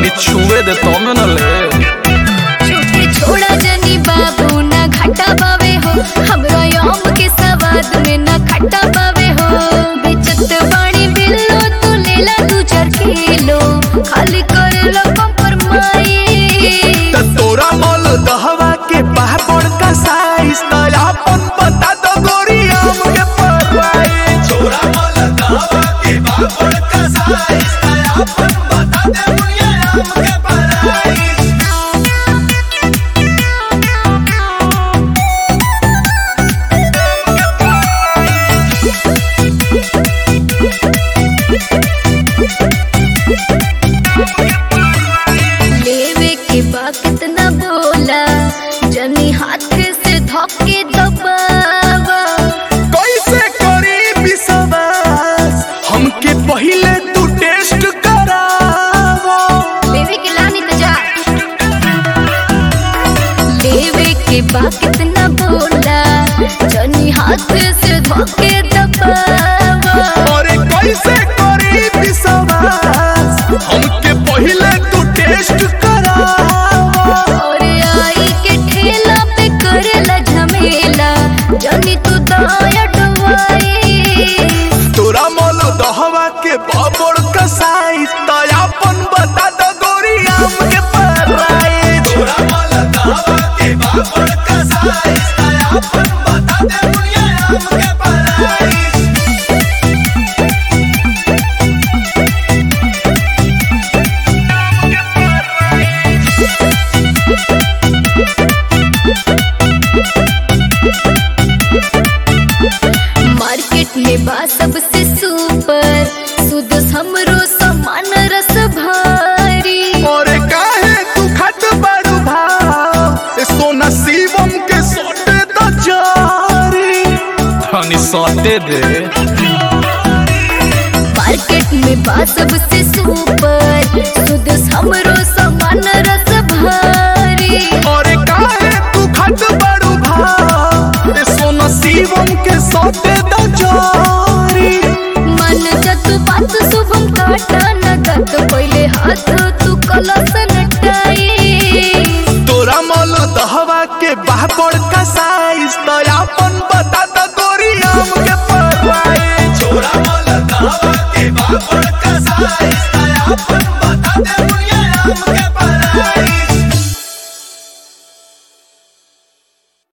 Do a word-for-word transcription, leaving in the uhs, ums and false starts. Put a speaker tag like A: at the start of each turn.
A: तनी छुए दे तो में न ले
B: छुके छोड़ा जनी बाबू ना घाटा पावे हो हमरा आम के सवाद में ना खट्टा पावे हो बेचत बाणी बिल्लो तो लेला दू चार किलो खाली कर लो कंप्रोमाइज
C: त तोरा मोल दहवा के पापड़ का साइज तयापन बता दो गोरी आम के प्राइस तोरा मोल दहवा के पापड़ का साइज तयापन बता दे मुझे आम के प्राइस
B: लेवे के बा कितना बोला जनी हाथ से धोके दबावा
C: कैसे करी विश्वास हमके पहले तू टेस्ट करावा
B: लेवे के लानी तो जा लेवे के बा कितना बोला जनी हाथ से धोके दबावा
C: अरे कैसे करी विश्वास हमके पहले तू टेस्ट करावा
B: और आई के ठेला पे करेला झमेला जनी तू दाया डुवाई
C: तोरा मोल दहवा के बाबड़ का साइज तयापन बता दो गोरी आम के प्राइस तोरा मोल दहवा के बाबड़ का साइज तयापन बता दे मुझे आम के प्राइस
B: मार्केट में बा सबसे सुपर सुध हमरो समान रस भारी
C: और काहे तू खट बड़ू भाव सोना शिवम के सोटे तो जारी
A: तनी सटे दे
B: मार्केट में बा सबसे सुपर सुध हमरो समान रस भारी
C: और काहे तू खट बड़ू भाव सोना शिवम के सोटे तो जारी
B: मन जत बात शुभम काटा न गत पहले हाथ तू कलश नटाई
C: तोरा मोल दहवा के बापड़ का साइज तयापन बता दो